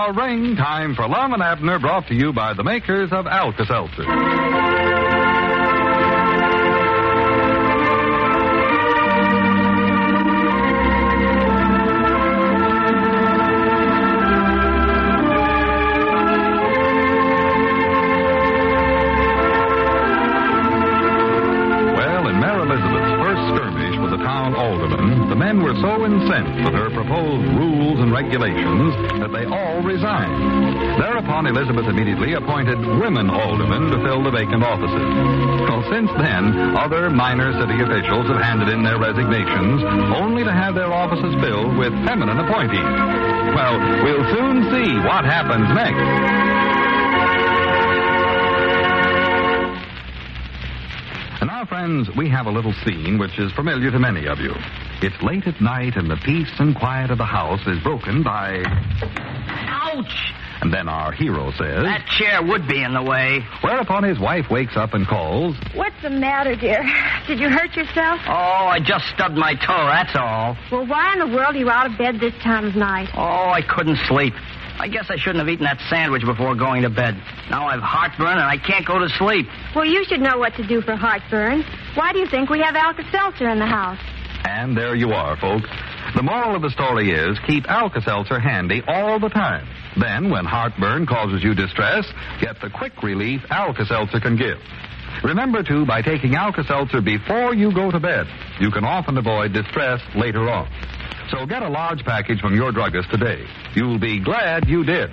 bell ring. Time for Lum and Abner, brought to you by the makers of Alka-Seltzer. The men were so incensed with her proposed rules and regulations that they all resigned. Thereupon, Elizabeth immediately appointed women aldermen to fill the vacant offices. Well, since then, other minor city officials have handed in their resignations, only to have their offices filled with feminine appointees. Well, we'll soon see what happens next. And now, friends, we have a little scene which is familiar to many of you. It's late at night, and the peace and quiet of the house is broken by... Ouch! And then our hero says... That chair would be in the way. Whereupon his wife wakes up and calls... What's the matter, dear? Did you hurt yourself? Oh, I just stubbed my toe, that's all. Well, why in the world are you out of bed this time of night? Oh, I couldn't sleep. I guess I shouldn't have eaten that sandwich before going to bed. Now I've heartburn and I can't go to sleep. Well, you should know what to do for heartburn. Why do you think we have Alka-Seltzer in the house? And there you are, folks. The moral of the story is keep Alka-Seltzer handy all the time. Then, when heartburn causes you distress, get the quick relief Alka-Seltzer can give. Remember, too, by taking Alka-Seltzer before you go to bed, you can often avoid distress later on. So get a large package from your druggist today. You'll be glad you did.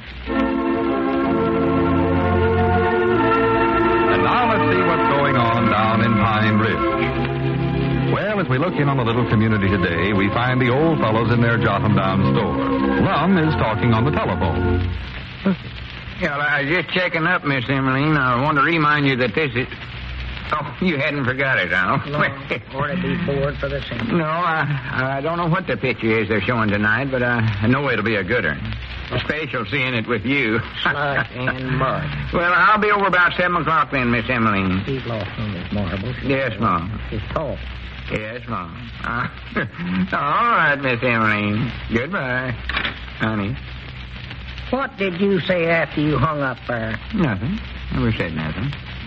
And now let's see what's going on down in Pine Ridge. Well, as we look in on the little community today, we find the old fellows in their Jotham-Down store. Lum is talking on the telephone. Yeah, well, I was just checking up, Miss Emmeline. I want to remind you that this is... Oh, you hadn't forgot it, huh? No, or to be bored for the same. No, I don't know what the picture is they're showing tonight, but I know it'll be a good one. Special seeing it with you. Slush and mud. Well, I'll be over about 7 o'clock then, Miss Emmeline. He's lost on his marbles. Yes, Mom. His talk. Yes, Mom. All right, Miss Emmeline. Goodbye, honey. What did you say after you hung up there? Nothing. Never said nothing.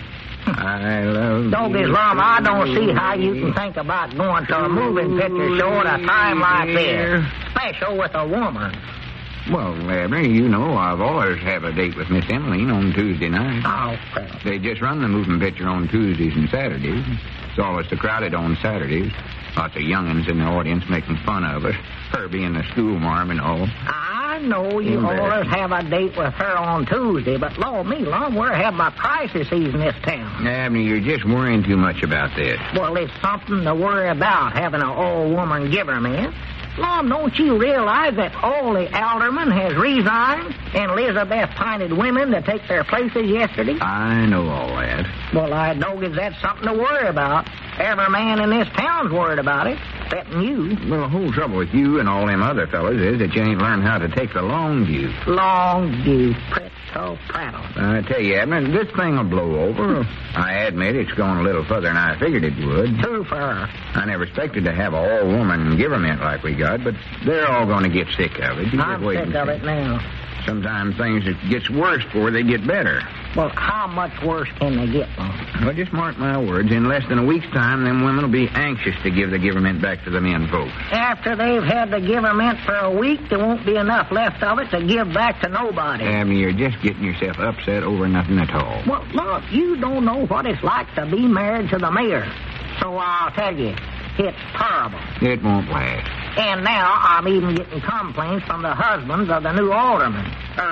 I love Doggy's Lum, I don't see how you can think about going to a moving picture show at a time like this. Special with a woman. Well, Abner, you know I've always have a date with Miss Emmeline on Tuesday night. Oh, well. They just run the moving picture on Tuesdays and Saturdays. It's always so crowded on Saturdays. Lots of young'uns in the audience making fun of us. Her being the schoolmarm and all. I know you always have a date with her on Tuesday, but Lord me, Lum, we're having a crisis in this town. Abner, you're just worrying too much about this. Well, it's something to worry about, having an all-woman giverman. Lum, don't you realize that all the aldermen has resigned and Elizabeth appointed women to take their places yesterday? I know all that. Well, I know that's something to worry about. Every man in this town's worried about it, except you. Well, the whole trouble with you and all them other fellas is that you ain't learned how to take the long view. Long view, pretto prattle. I tell you, Abner, this thing will blow over. I admit it's going a little further than I figured it would. Too far. I never expected to have an all-woman giverment like we got, but they're all going to get sick of it. I'm sick of it now. Sometimes things it gets worse before they get better. Well, how much worse can they get, Lum? Well, just mark my words. In less than a week's time, them women will be anxious to give the giverment back to the men folks. After they've had the giverment for a week, there won't be enough left of it to give back to nobody. Abner, you're just getting yourself upset over nothing at all. Well, look, you don't know what it's like to be married to the mayor. So I'll tell you, it's terrible. It won't last. And now I'm even getting complaints from the husbands of the new aldermen.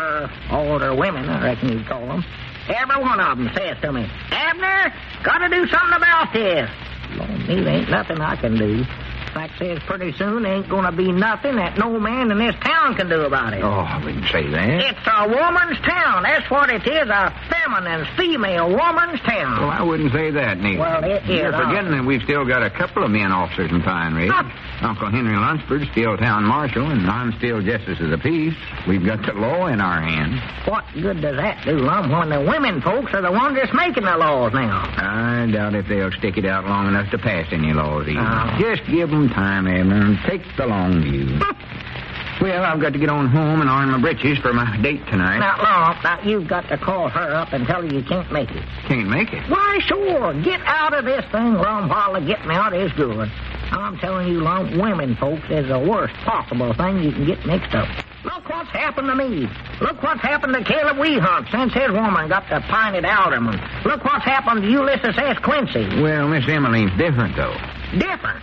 Older women, I reckon you'd call them. Every one of them says to me, Abner, got to do something about this. Lord, me, there ain't nothing I can do. Fact says pretty soon there ain't going to be nothing that no man in this town can do about it. Oh, I wouldn't say that. It's a woman's town. That's what it is, a feminine, female woman's town. Well, I wouldn't say that, neither. Well, it is. You're forgetting that we've still got a couple of men officers in Pine Ridge. Uncle Henry Lunsford's still town marshal, and I'm still justice of the peace. We've got the law in our hands. What good does that do, Lum, when the women folks are the ones that's making the laws now? I doubt if they'll stick it out long enough to pass any laws either. Oh. Just give them time, Abner, and take the long view. Well, I've got to get on home and iron my breeches for my date tonight. Now, you've got to call her up and tell her you can't make it. Can't make it. Why, sure. Get out of this thing, Lum, while the getting out is good. I'm telling you, Lum, women folks is the worst possible thing you can get mixed up. Look what's happened to me. Look what's happened to Caleb Weehunt since his woman got the pinted alderman. Look what's happened to Ulysses S. Quincy. Well, Miss Emmeline's different, though. Different?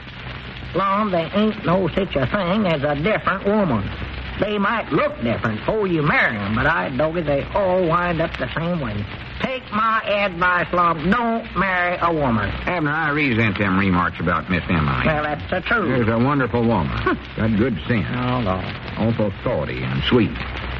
Lum, there ain't no such a thing as a different woman. They might look different before you marry them, but I dog they all wind up the same way. Take my advice, Lum. Don't marry a woman. Abner, I resent them remarks about Miss Emmeline. Well, that's the truth. There's a wonderful woman. Got good sense. Oh, Lord. Awful thoughty and sweet.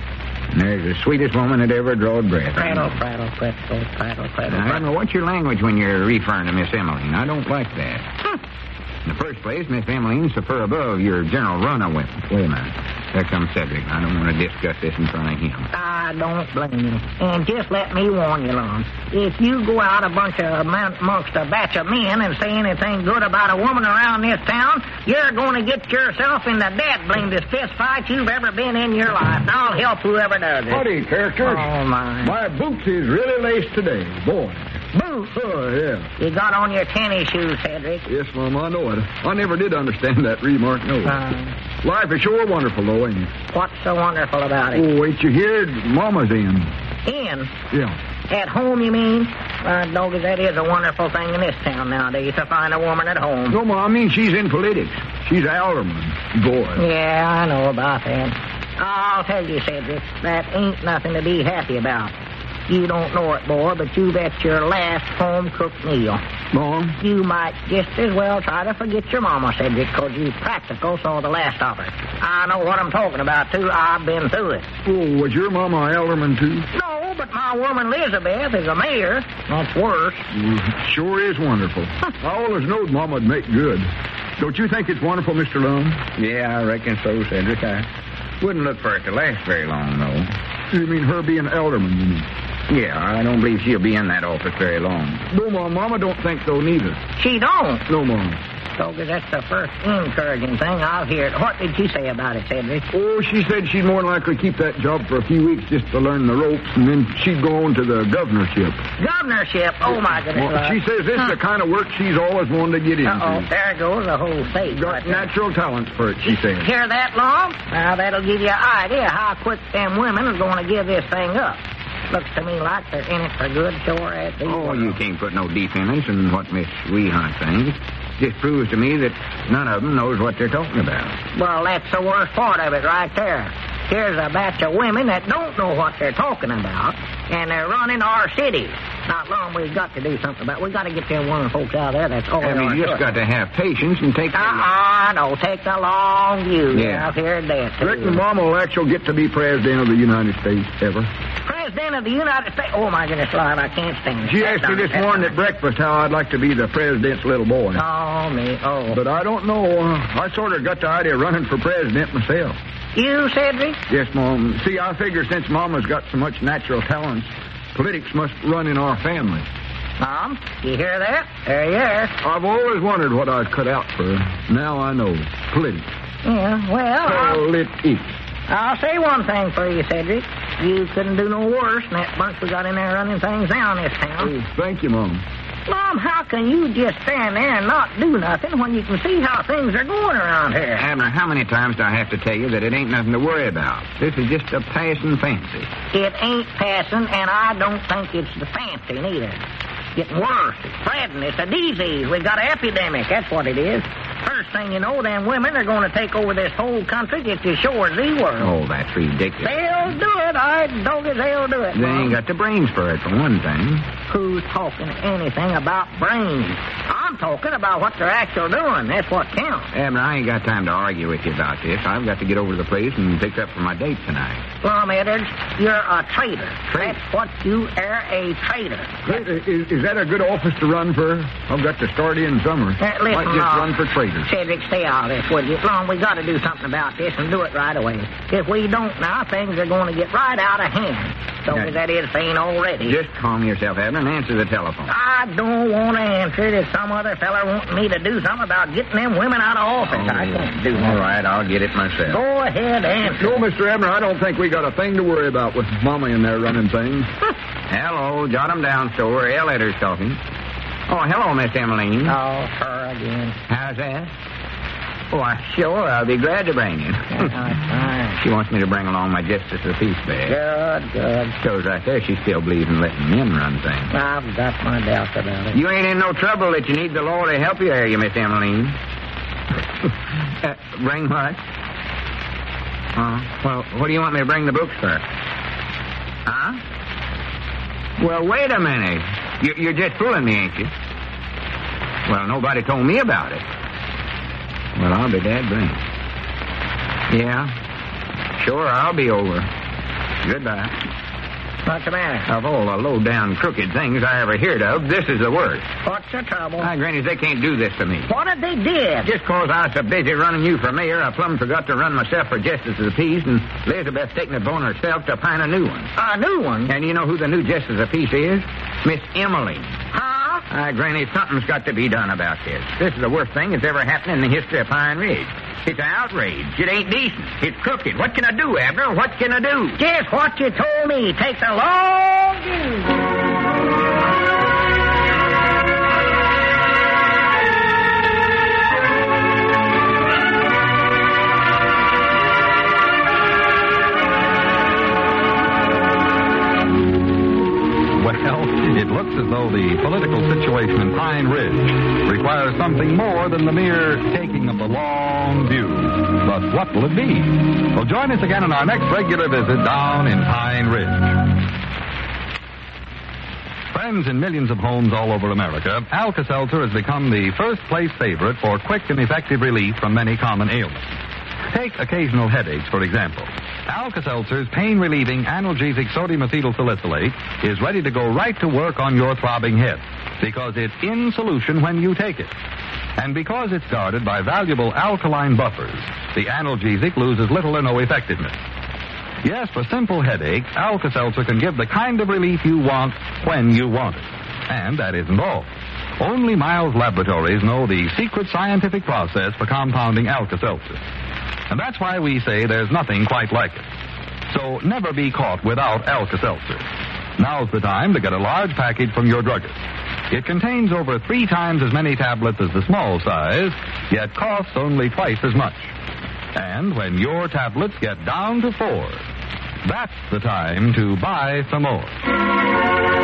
And there's the sweetest woman that ever drawed breath. Prattle, prattle, prattle, prattle, prattle. Now, Abner, what's your language when you're referring to Miss Emmeline? I don't like that. In the first place, Miss Emmeline's so far above your general run of women. Wait a minute. There comes Cedric. I don't want to discuss this in front of him. I don't blame you. And just let me warn you, Lum. If you go out amongst a batch of men and say anything good about a woman around this town, you're going to get yourself in the dead-blamed fist fight you've ever been in your life. And I'll help whoever does it. Howdy, characters. Oh, my. My boots is really laced today. Boy. Boots? Oh, yeah. You got on your tennis shoes, Cedric. Yes, Mom, I know it. I never did understand that remark, no. Life is sure wonderful, though, ain't it? What's so wonderful about it? Oh, ain't you heard? Mama's in. In? Yeah. At home, you mean? Doggy, that is a wonderful thing in this town nowadays, to find a woman at home. No, Ma, I mean she's in politics. She's alderman. Boy. Yeah, I know about that. I'll tell you, Cedric, that ain't nothing to be happy about. You don't know it, boy, but you've at your last home-cooked meal. Mom? You might just as well try to forget your mama, Cedric, because you practical saw the last of her. I know what I'm talking about, too. I've been through it. Oh, was your mama alderman, too? No, but my woman Elizabeth is a mayor. That's worse. Sure is wonderful. I always knowed Mama'd make good. Don't you think it's wonderful, Mr. Lum? Yeah, I reckon so, Cedric. I wouldn't look for it to last very long, though. You mean her being alderman, you mean? Yeah, I don't believe she'll be in that office very long. No, Mom. Mama don't think so, neither. She don't? No, Mom. Doggy, that's the first encouraging thing I've heard. What did she say about it, Cedric? Oh, she said she'd more than likely keep that job for a few weeks just to learn the ropes, and then she'd go on to the governorship. Governorship? Oh, my goodness. Well, she says this is the kind of work she's always wanted to get into. Uh-oh, there goes the whole state. Got natural talents for it, she says. Hear that, Long? Now, that'll give you an idea how quick them women are going to give this thing up. Looks to me like they're in it for good, sure as they Oh, you can't put no defense in what Miss Weehunt thinks. Just proves to me that none of them knows what they're talking about. Well, that's the worst part of it right there. Here's a batch of women that don't know what they're talking about, and they're running our city. Not long we've got to do something about it. We've got to get them women folks out there. That's all. I mean, you just got to have patience and take... No, take the long view. Yeah. I've heard that, too. Reckon Mama will actually get to be president of the United States, ever. President of the United States? Oh, my goodness, Live, I can't stand it. She asked me this morning at breakfast how I'd like to be the president's little boy. Oh, me, oh. But I don't know. I sort of got the idea of running for president myself. You, Cedric? Yes, Mom. See, I figure since Mama's got so much natural talents, politics must run in our family. Mom, you hear that? There you are. I've always wondered what I'd cut out for. Now I know. Politics. Yeah, well, Politics. I'll say one thing for you, Cedric. You couldn't do no worse than that bunch we got in there running things down this town. Oh, thank you, Mom. Mom, how can you just stand there and not do nothing when you can see how things are going around here? Abner, how many times do I have to tell you that it ain't nothing to worry about? This is just a passing fancy. It ain't passing, and I don't think it's the fancy neither. Getting worse. It's spreading. It's a disease. We've got an epidemic. That's what it is. First thing you know, them women are going to take over this whole country just as sure as the world. Oh, that's ridiculous. They'll do it. I dog it, they'll do it. They ain't got the brains for it, for one thing. Who's talking anything about brains? I'm talking about what they're actually doing. That's what counts. Abner, I ain't got time to argue with you about this. I've got to get over to the place and pick up for my date tonight. Plum Edwards, you're a traitor. That's what you are, a traitor. Is that a good office to run for? I've got to start in summer. Listen, Might just run for traitor. Cedric, stay out of this, would you? Long, we got to do something about this and do it right away. If we don't now, things are going to get right out of hand. So Yeah. that is saying already. Just calm yourself, Abner. and answer the telephone. I don't want to answer it. If some other feller wanting me to do something about getting them women out of office, I can't do All that. right, I'll get it myself. Go ahead, answer. No, Mr. Abner, I don't think we got a thing to worry about with Mama in there running things. Hello, jot 'em down, store. L. Edder's talking. Oh, hello, Miss Emmeline. Oh, her again. How's that? Why, sure, I'll be glad to bring you. Fine. She wants me to bring along my Justice of the Peace bag. Good. Shows right there she still believes in letting men run things. I've got my doubts about it. You ain't in no trouble that you need the law to help you, are you, Miss Emmeline? Bring what? Well, what do you want me to bring the books for? Huh? Well, wait a minute. You're just fooling me, ain't you? Well, nobody told me about it. Well, I'll be dad brain. Yeah. Sure, I'll be over. Goodbye. What's the matter? Of all the low-down, crooked things I ever heard of, this is the worst. What's the trouble? My grannies, they can't do this to me. What did they did? Just 'cause I was so busy running you for mayor, I plumb forgot to run myself for Justice of the Peace, and Elizabeth's taking it upon herself to find a new one. A new one? And you know who the new Justice of the Peace is? Miss Emily. Huh? Granny, something's got to be done about this. This is the worst thing that's ever happened in the history of Pine Ridge. It's an outrage. It ain't decent. It's crooked. What can I do, Abner? What can I do? Just what you told me. Take the long view. Well, it looks as though the political situation in Pine Ridge requires something more than the mere taking of the long view. But what will it be? Well, join us again on our next regular visit down in Pine Ridge. Friends in millions of homes all over America, Alka-Seltzer has become the first-place favorite for quick and effective relief from many common ailments. Take occasional headaches, for example. Alka-Seltzer's pain-relieving analgesic sodium acetyl salicylate is ready to go right to work on your throbbing head because it's in solution when you take it. And because it's guarded by valuable alkaline buffers, the analgesic loses little or no effectiveness. Yes, for simple headaches, Alka-Seltzer can give the kind of relief you want when you want it. And that isn't all. Only Miles Laboratories know the secret scientific process for compounding Alka-Seltzer. And that's why we say there's nothing quite like it. So never be caught without Alka-Seltzer. Now's the time to get a large package from your druggist. It contains over 3 times as many tablets as the small size, yet costs only twice as much. And when your tablets get down to 4, that's the time to buy some more.